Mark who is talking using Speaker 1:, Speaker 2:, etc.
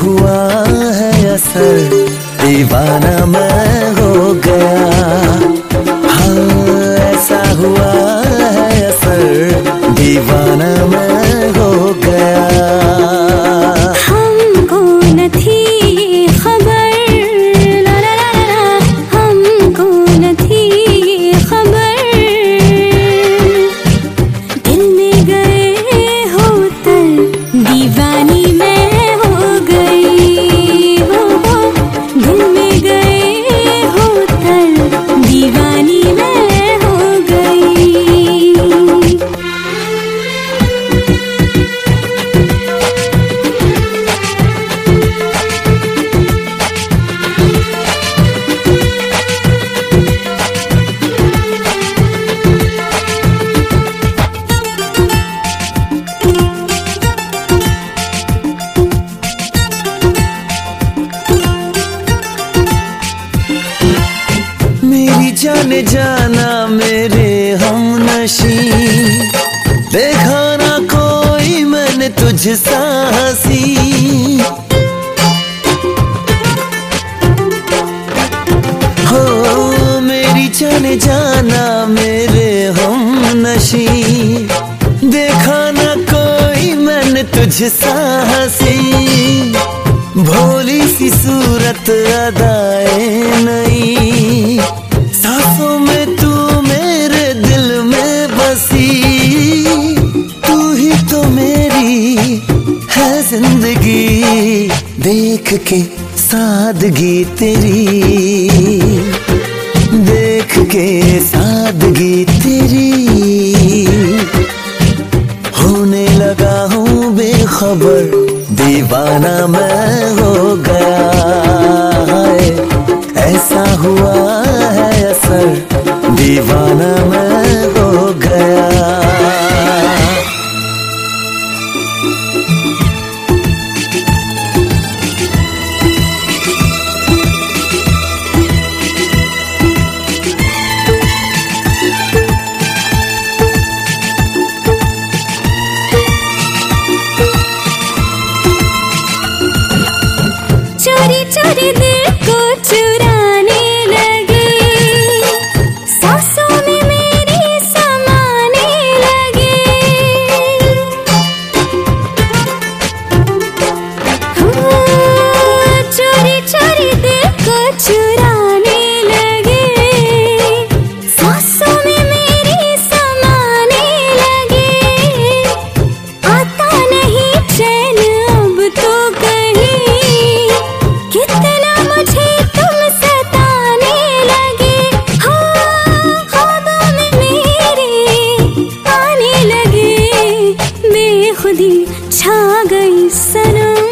Speaker 1: हुआ है असर, दीवाना मैं हो गया। हाँ ऐसा हुआ है असर, दीवाना मैं हो गया।
Speaker 2: हमको न थी खबर, ला ला ला ला, हमको न थी खबर, दिल में गए हो तर दीवानी मैं हो गई। हो दिल में गए हो तर दीवानी मैं हो गई।
Speaker 1: मेरी जाने जाना मेरे हमनशी, देखा ना कोई मैंने तुझसा हंसी। हो मेरी जाने जाना मेरे हमनशी, देखा ना कोई मैंने तुझसा हंसी। भोली सी सूरत अदाएं नई, सांसों में तू मेरे दिल में बसी। तू ही तो मेरी है जिंदगी, देख के सादगी तेरी, देख के सादगी तेरी। होने लगा हूँ बेखबर, दीवाना मैं हो गया। ऐसा हुआ है असर, दीवाना मैं हो गया।
Speaker 2: चोरी चोरी दिल को चुराने लगे, सांसों में मेरी समाने लगे। चोरी चोरी दिल को चुराने लगे, सांसों में मेरी समाने लगे। आता नहीं चैन अब तो कहीं, कितना मुझे तुम सताने लगे। हाँ ख्वाबों में मेरे आने लगे, बेखुदी छा गई सनम।